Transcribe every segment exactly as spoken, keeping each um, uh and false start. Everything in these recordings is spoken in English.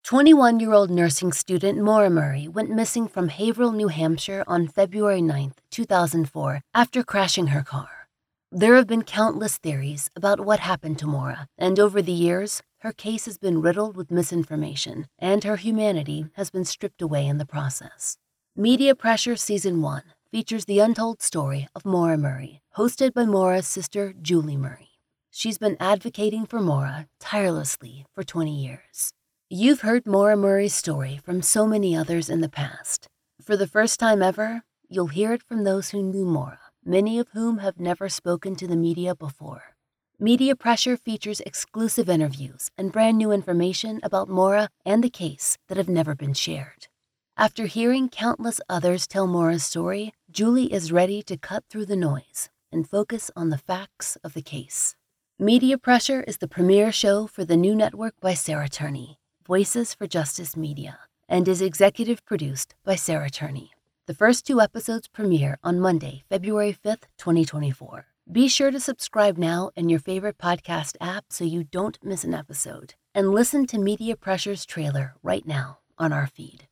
twenty-one-year-old nursing student Maura Murray went missing from Haverhill, New Hampshire on February ninth, two thousand four, after crashing her car. There have been countless theories about what happened to Maura, and over the years, her case has been riddled with misinformation, and her humanity has been stripped away in the process. Media Pressure Season one features the untold story of Maura Murray, hosted by Maura's sister, Julie Murray. She's been advocating for Maura tirelessly for twenty years. You've heard Maura Murray's story from so many others in the past. For the first time ever, you'll hear it from those who knew Maura, many of whom have never spoken to the media before. Media Pressure features exclusive interviews and brand new information about Maura and the case that have never been shared. After hearing countless others tell Maura's story, Julie is ready to cut through the noise and focus on the facts of the case. Media Pressure is the premiere show for the new network by Sarah Turney, Voices for Justice Media, and is executive produced by Sarah Turney. The first two episodes premiere on Monday, February fifth, twenty twenty-four. Be sure to subscribe now in your favorite podcast app so you don't miss an episode, and listen to Media Pressure's trailer right now on our feed.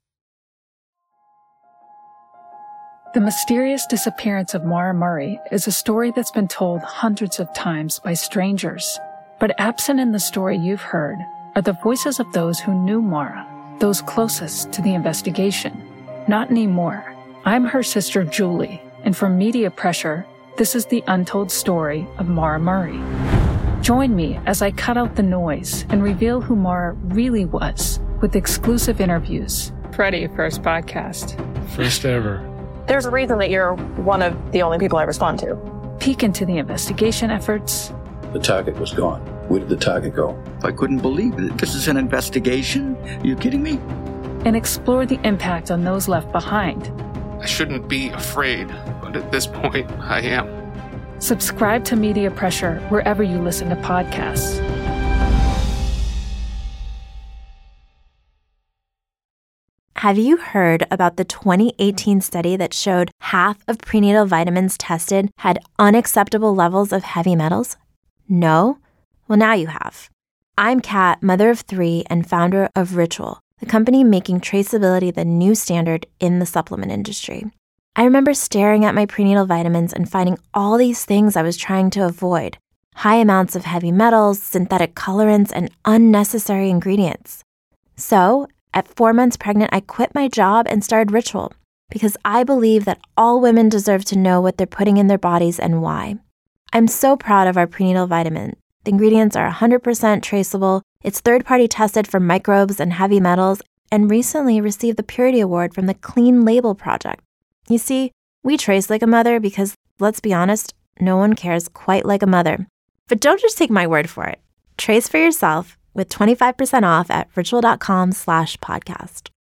The mysterious disappearance of Maura Murray is a story that's been told hundreds of times by strangers. But absent in the story you've heard are the voices of those who knew Maura, those closest to the investigation. Not anymore. I'm her sister, Julie, and for Media Pressure, this is the untold story of Maura Murray. Join me as I cut out the noise and reveal who Maura really was with exclusive interviews. Freddie, first podcast. First ever. There's a reason that you're one of the only people I respond to. Peek into the investigation efforts. The target was gone. Where did the target go? I couldn't believe it. This is an investigation? Are you kidding me? And explore the impact on those left behind. I shouldn't be afraid, but at this point, I am. Subscribe to Media Pressure wherever you listen to podcasts. Have you heard about the twenty eighteen study that showed half of prenatal vitamins tested had unacceptable levels of heavy metals? No? Well, now you have. I'm Kat, mother of three and founder of Ritual, the company making traceability the new standard in the supplement industry. I remember staring at my prenatal vitamins and finding all these things I was trying to avoid. High amounts of heavy metals, synthetic colorants, and unnecessary ingredients. So, at four months pregnant, I quit my job and started Ritual because I believe that all women deserve to know what they're putting in their bodies and why. I'm so proud of our prenatal vitamin. The ingredients are one hundred percent traceable, it's third-party tested for microbes and heavy metals, and recently received the Purity Award from the Clean Label Project. You see, we trace like a mother because, let's be honest, no one cares quite like a mother. But don't just take my word for it. Trace for yourself with twenty-five percent off at ritual.com slash podcast.